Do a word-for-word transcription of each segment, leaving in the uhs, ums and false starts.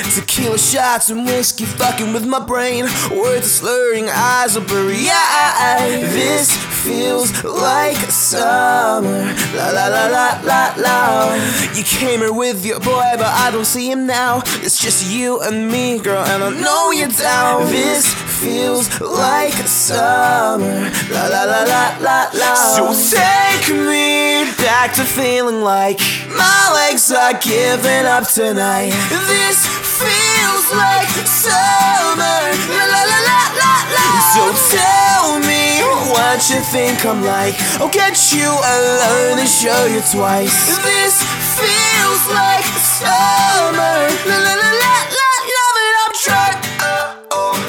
Tequila shots and whiskey fucking with my brain. Words are slurring, eyes are blurry. Yeah, this feels like summer. La la la la la la. You came here with your boy, but I don't see him now. It's just you and me, girl, and I know you're down. This feels like summer. La la la la la la. So take me back to feeling like my legs are giving up tonight. This feels like summer. La la la la la la. So tell me what you think I'm like. I'll get you alone and show you twice. This feels like summer. La la la la la. Love it, I'm trying. Oh, oh,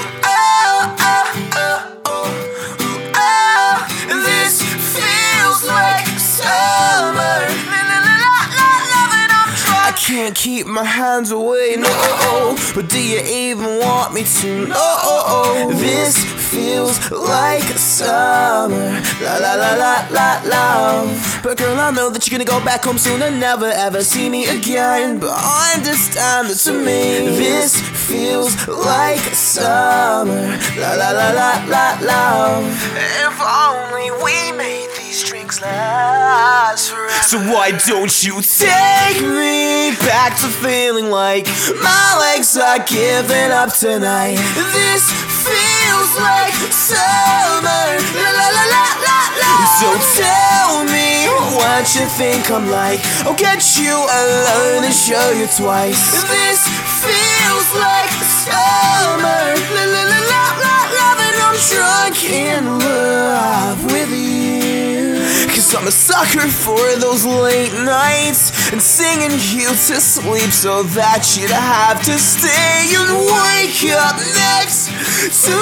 oh, oh, oh, oh. This feels like summer. La la la la la. Love it, I'm trying. I can't keep my hands away, no. But do you even want me to? No. This feels like summer. La la la la la la. But girl, I know that you're gonna go back home soon and never ever see me again. But I understand that to me this feels like summer. La la la la la la. If only we made these drinks last forever. So why don't you take me back to feeling like my legs are giving up tonight. This feels like summer. La la la la la la. So tell me what you think I'm like. I'll get you alone and show you twice. This feels like summer. La la la la la la. And I'm drunk in love with you. Cause I'm a sucker for those late nights and singing you to sleep so that you'd have to stay and wake up next to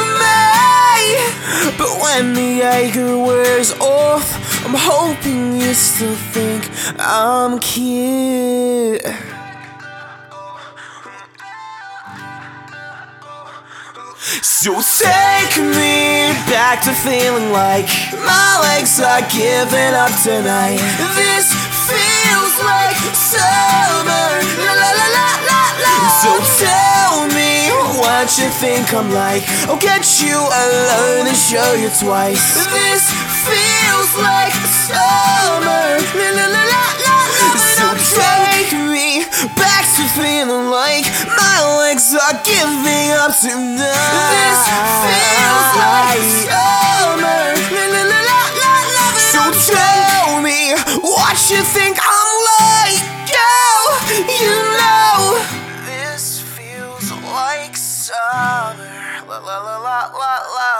me. But when the anger wears off, I'm hoping you still think I'm cute. So take me back to feeling like my legs are giving up tonight. This feels like summer. La la la la la la. So tell me what you think I'm like. I'll get you alone and show you twice. This feels like summer. La la la la la. So take me back to feeling like my legs are giving up tonight. This feels like summer. La la la la la la. So tell me what you think I'm like. Girl, you know this feels like summer. La la la la la la.